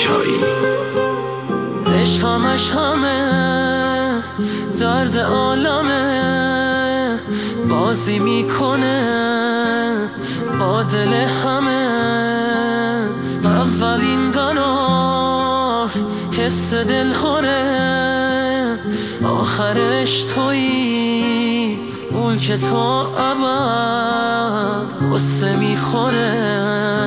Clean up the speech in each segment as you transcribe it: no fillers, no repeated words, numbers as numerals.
چایی. عشق همش همه درد عالمه، بازی میکنه با دل همه. اولین قرار حس دل خوره، آخرش تویی اون که تو ابد غصه میخوره.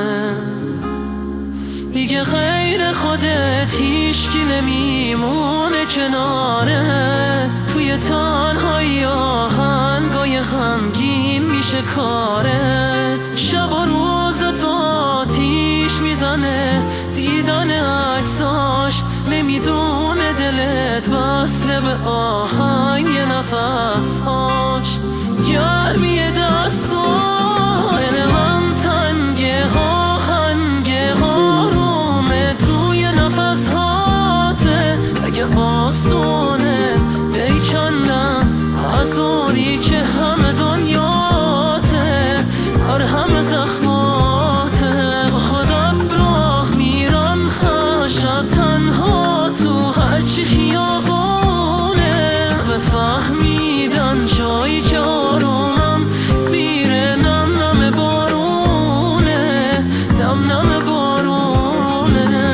دیگه غیر خودت هیچکی نمیمونه کنارت، توی تنهایی آهنگای غمگین میشه کارت. شب و روز تو آتیش میزنه دیدن عکساش، نمیدونه دلت وصله به آهنگ نفسهاش. گرمی دستای من تنگه آهنگ آرومه توی نفسهاته. اگه آسونه بیکندم از اونی که همه دنیاته، هر همه زخماته. خودم راه میرم هر شب تنها تو هرچی خیابونه، بفهمیدن جایی که آرومم زیر نم نم بارونه، نم نم بارونه.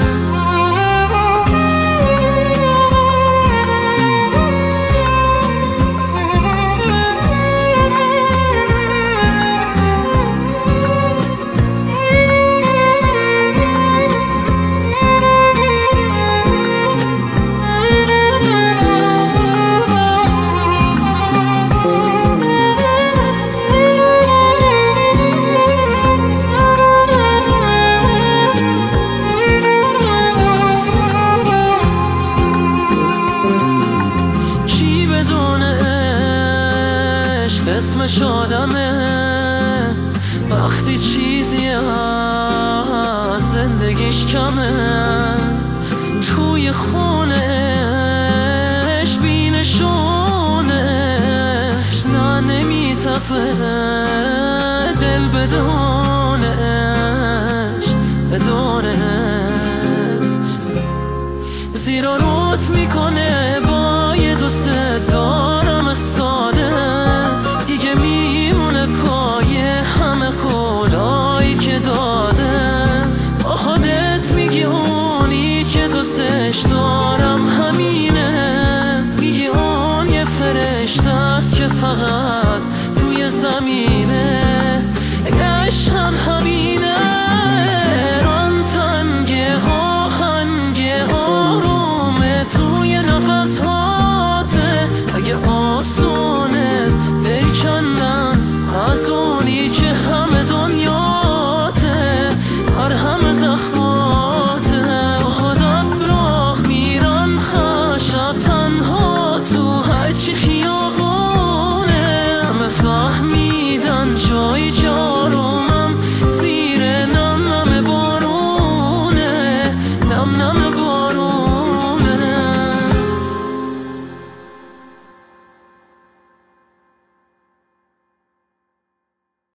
اسمش آدمه وقتی چیزی از زندگیش کمه، توی خونش بینشونش نه نمیتفه دل بدونش. زیر و روت میکنه